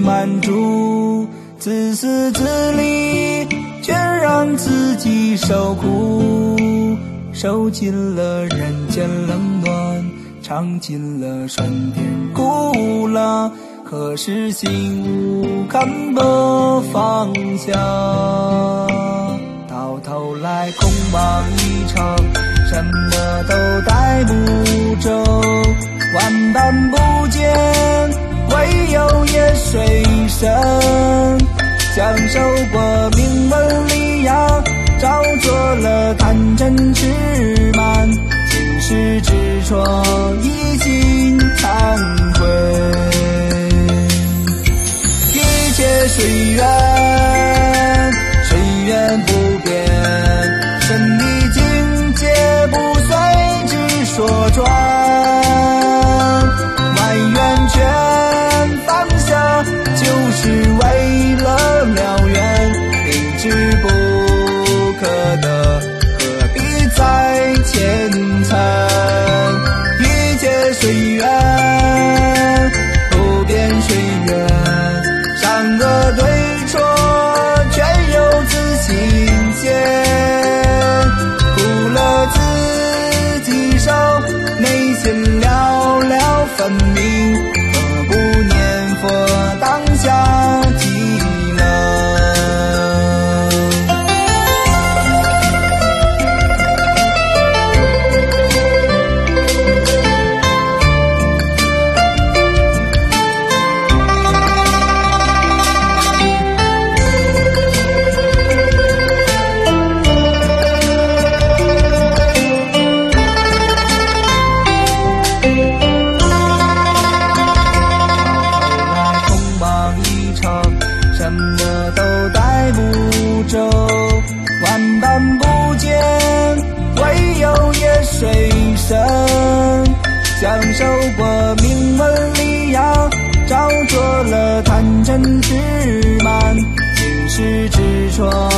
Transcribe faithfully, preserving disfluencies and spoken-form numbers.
满足，自私自利，却让自己受苦，受尽了人间冷暖，尝尽了酸甜苦辣，可是心无看不放下，到头来空忙一场，什么都带不走，万般不见，唯有夜水深，享受过名闻利养，照做了贪嗔痴慢，今世执着已经忏悔，一切随缘，随缘不变，神理境界不随之所转，万缘全放下，就是为了了缘，明知不可得，何必再牵缠，一切随缘，不变随缘，善恶对错全由自心间，苦乐自己受，内心了了分明，何不念佛当下即能。什么都带不走，万般不见，唯有夜水深，享受过名闻利养，照做了贪嗔痴慢，今世执着